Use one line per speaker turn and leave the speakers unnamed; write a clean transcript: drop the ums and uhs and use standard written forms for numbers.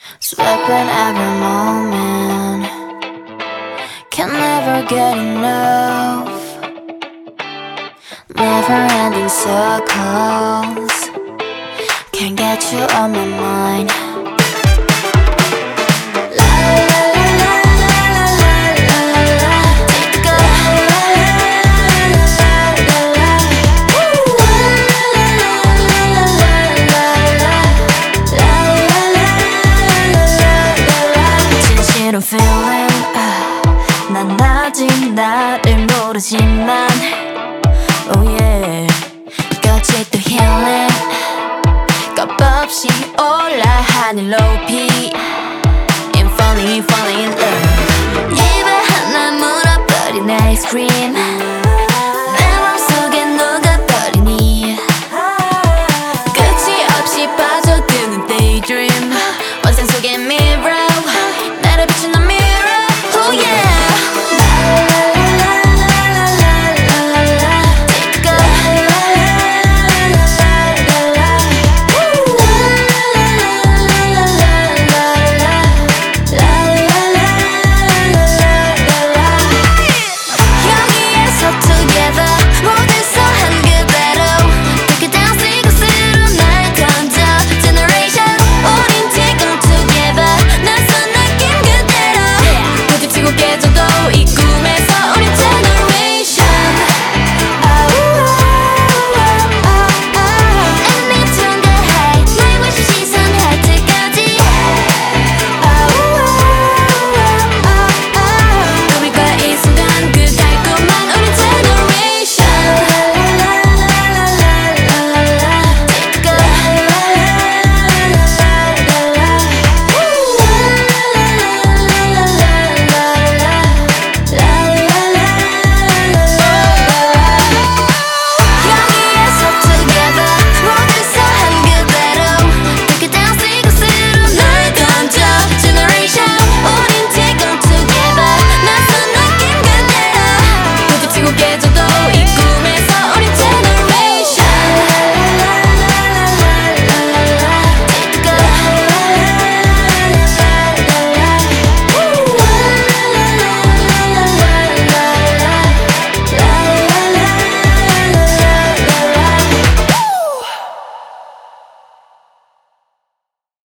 Slipping every moment, can never get enough. Never-ending circles, can't get you on my mind. 진실한 feeling, 난 아직 나를 모르지만 oh yeah, 끝이 또 healing. 겁없이 올라 하늘 높이 I'm falling in love. 입에 하나 물어버린 아이스크림 내 맘속에 녹아버리니 끝이 없이 빠져드는 daydream 환상 속의 미